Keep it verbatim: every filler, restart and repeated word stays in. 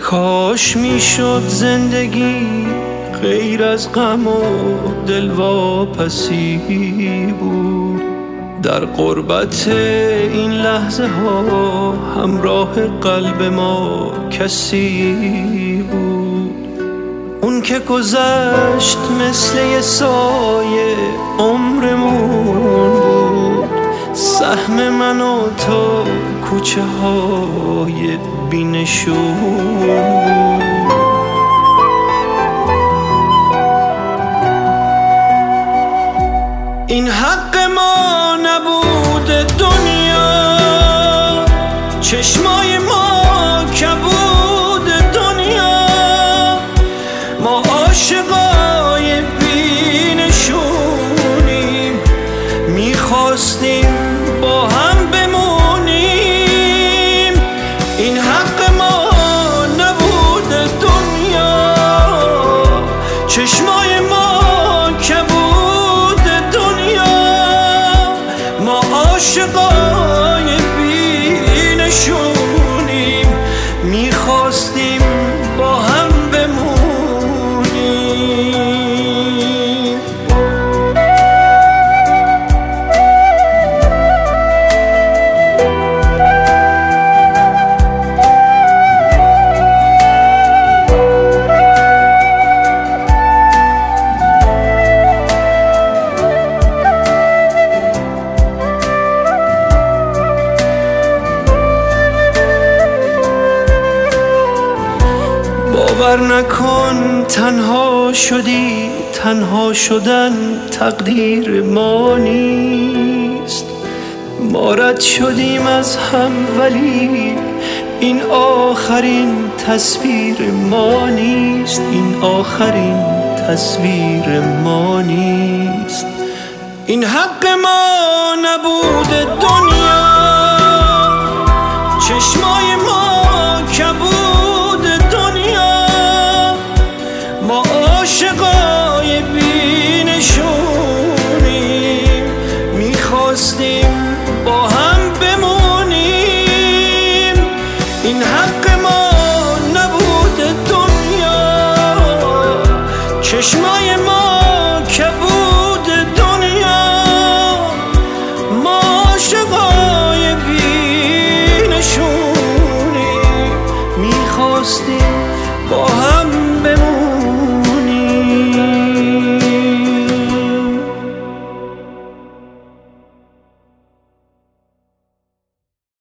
کاش میشد زندگی غیر از غم و دلواپسی بود. در قربت این لحظه ها همراه قلب ما کسی بود. اون که گذشت مثل یه سایه عمرمون بود. سهم من و تو کوچه های بی‌نشون بود. این حق ما نبود دنیا، چشمای ما کبود دنیا. ما عاشقای بی‌نشونیم، میخواستیم با هم بمونیم. این حق ما نبود دنیا، چشمای ما کبود دنیا. ما عاشقای بی‌نشونیم، میخواستیم با هم بمونیم. باور نکن تنها شدی، تنها شدن تقدیر ما نیست. ما رد شدیم از هم ولی این آخرین تصویر ما نیست. این آخرین تصویر ما نیست. این حق ما نبود دنیا،